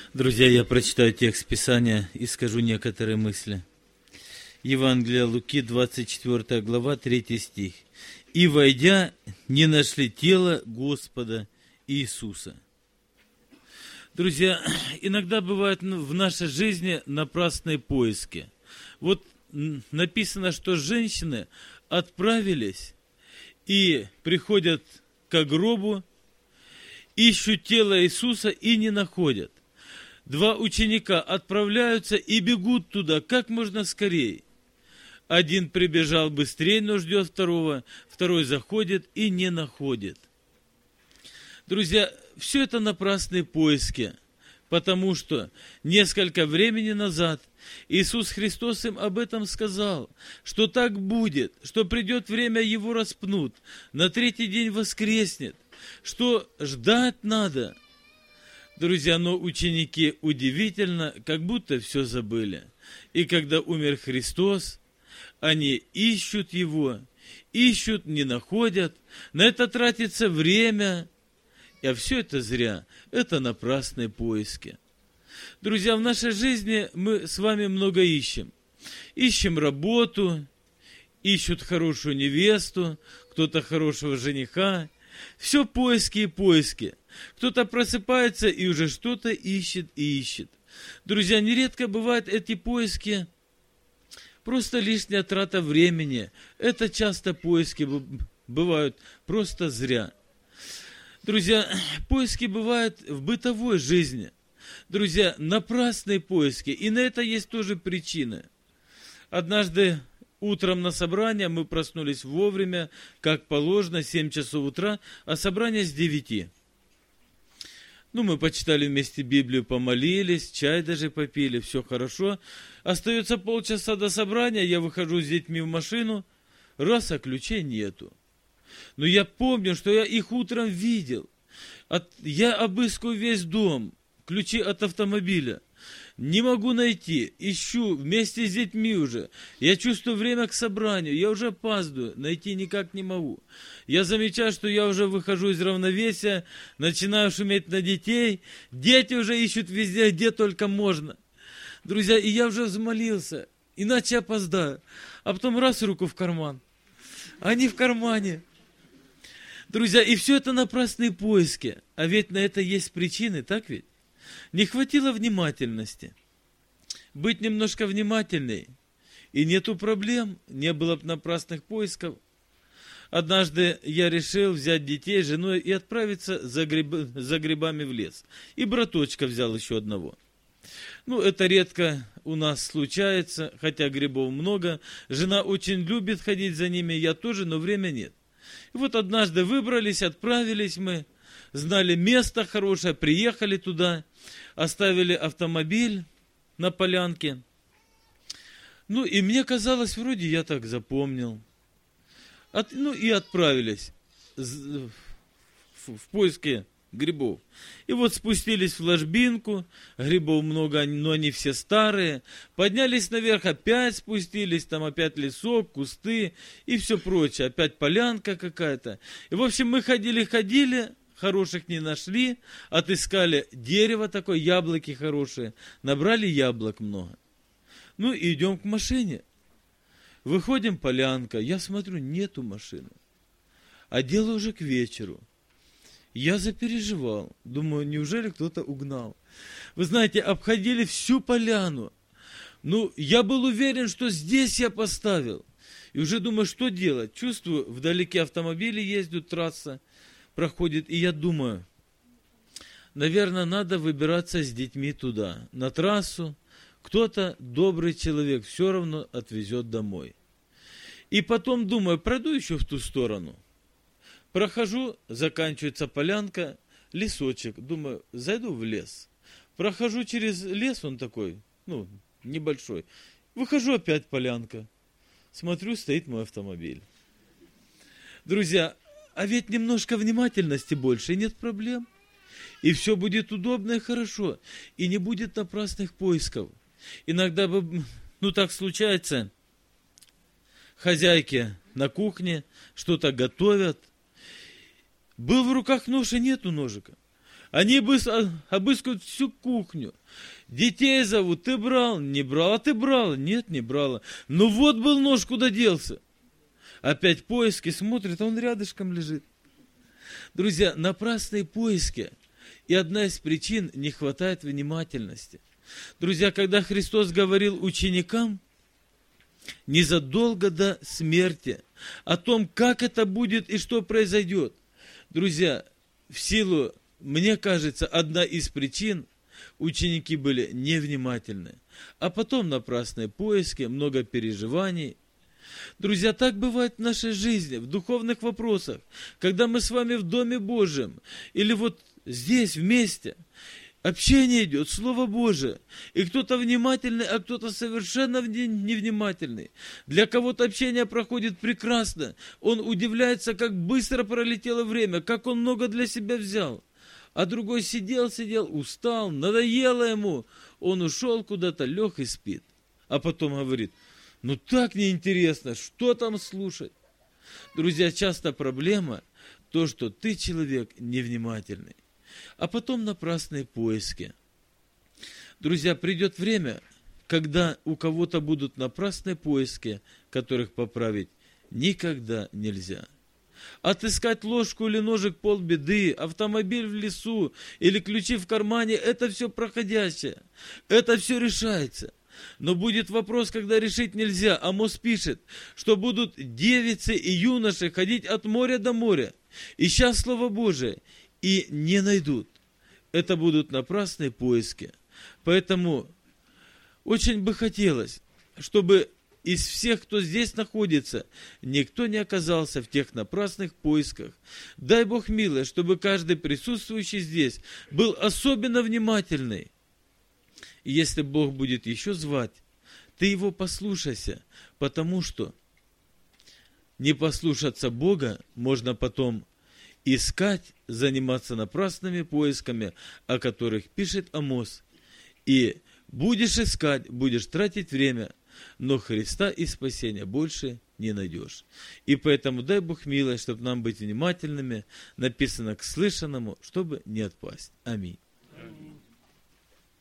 Друзья, я прочитаю текст Писания и скажу некоторые мысли. Евангелие Луки, 24 глава, 3 стих. «И, войдя, не нашли тело Господа Иисуса». Друзья, иногда бывают в нашей жизни напрасные поиски. Вот написано, что женщины отправились и приходят к гробу, ищут тело Иисуса и не находят. Два ученика отправляются и бегут туда как можно скорее. Один прибежал быстрее, но ждет второго, второй заходит и не находит. Друзья, все это напрасные поиски, потому что несколько времени назад Иисус Христос им об этом сказал, что так будет, что придет время, его распнут, на третий день воскреснет, что ждать надо. Друзья, но ученики удивительно, как будто все забыли. И когда умер Христос, они ищут Его, ищут, не находят, на это тратится время, а все это зря, это напрасные поиски. Друзья, в нашей жизни мы с вами много ищем. Ищем работу, ищут хорошую невесту, кто-то хорошего жениха. Все поиски и поиски. Кто-то просыпается и уже что-то ищет и ищет. Друзья, нередко бывают эти поиски просто лишняя трата времени. Это часто поиски бывают просто зря. Друзья, поиски бывают в бытовой жизни. Друзья, напрасные поиски. И на это есть тоже причины. Однажды утром на собрание мы проснулись вовремя, как положено, 7 часов утра, а собрание с 9. Мы почитали вместе Библию, помолились, чай даже попили, все хорошо. Остается полчаса до собрания, я выхожу с детьми в машину, раз, а ключей нету. Но я помню, что я их утром видел. Я обыскиваю весь дом, ключи от автомобиля. Не могу найти, ищу вместе с детьми уже. Я чувствую время к собранию, я уже опаздываю, найти никак не могу. Я замечаю, что я уже выхожу из равновесия, начинаю шуметь на детей. Дети уже ищут везде, где только можно. Друзья, и я уже взмолился, иначе опоздаю. А потом раз руку в карман, они в кармане. Друзья, и все это напрасные поиски. А ведь на это есть причины, так ведь? Не хватило внимательности. Быть немножко внимательней. И нету проблем, не было бы напрасных поисков. Однажды я решил взять детей, жену и отправиться за грибами в лес. И браточка взял еще одного. Это редко у нас случается, хотя грибов много. Жена очень любит ходить за ними, я тоже, но времени нет. И вот однажды выбрались, отправились мы. Знали место хорошее, приехали туда, оставили автомобиль на полянке. И мне казалось, вроде я так запомнил. И отправились в поиске грибов. И вот спустились в ложбинку, грибов много, но они все старые. Поднялись наверх, опять спустились, там опять лесок, кусты и все прочее. Опять полянка какая-то. И в общем мы ходили, хороших не нашли, отыскали дерево такое, яблоки хорошие, набрали яблок много. И идем к машине. Выходим, полянка, я смотрю, нету машины. А дело уже к вечеру. Я запереживал, думаю, неужели кто-то угнал. Вы знаете, обходили всю поляну. Я был уверен, что здесь я поставил. И уже думаю, что делать. Чувствую, вдалеке автомобили ездят, трасса проходит, и я думаю, наверное, надо выбираться с детьми туда, на трассу. Кто-то, добрый человек, все равно отвезет домой. И потом думаю, пройду еще в ту сторону. Прохожу, заканчивается полянка, лесочек. Думаю, зайду в лес. Прохожу через лес, он такой, небольшой. Выхожу, опять полянка. Смотрю, стоит мой автомобиль. Друзья, а ведь немножко внимательности больше, и нет проблем. И все будет удобно и хорошо. И не будет напрасных поисков. Иногда, так случается, хозяйки на кухне что-то готовят. Был в руках нож, и нету ножика. Они обыскивают всю кухню. Детей зовут, ты брал, не брал, а ты брала, нет, не брала. Ну вот был нож, куда делся. Опять поиски, смотрит, а он рядышком лежит. Друзья, напрасные поиски. И одна из причин — не хватает внимательности. Друзья, когда Христос говорил ученикам незадолго до смерти о том, как это будет и что произойдет, друзья, в силу, мне кажется, одна из причин — ученики были невнимательны. А потом напрасные поиски, много переживаний. Друзья, так бывает в нашей жизни, в духовных вопросах, когда мы с вами в Доме Божьем, или вот здесь вместе, общение идет, Слово Божие, и кто-то внимательный, а кто-то совершенно невнимательный. Для кого-то общение проходит прекрасно, он удивляется, как быстро пролетело время, как он много для себя взял. А другой сидел, устал, надоело ему, он ушел куда-то, лег и спит. А потом говорит: ну так неинтересно, что там слушать? Друзья, часто проблема то, что ты человек невнимательный. А потом напрасные поиски. Друзья, придет время, когда у кого-то будут напрасные поиски, которых поправить никогда нельзя. Отыскать ложку или ножик — полбеды, автомобиль в лесу или ключи в кармане — это все проходящее, это все решается. Но будет вопрос, когда решить нельзя. Амос пишет, что будут девицы и юноши ходить от моря до моря, ища Слово Божие, и не найдут. Это будут напрасные поиски. Поэтому очень бы хотелось, чтобы из всех, кто здесь находится, никто не оказался в тех напрасных поисках. Дай Бог милое, чтобы каждый присутствующий здесь был особенно внимательный. И если Бог будет еще звать, ты его послушайся, потому что не послушаться Бога можно потом искать, заниматься напрасными поисками, о которых пишет Амос. И будешь искать, будешь тратить время, но Христа и спасения больше не найдешь. И поэтому дай Бог милость, чтобы нам быть внимательными, написано к слышанному, чтобы не отпасть. Аминь.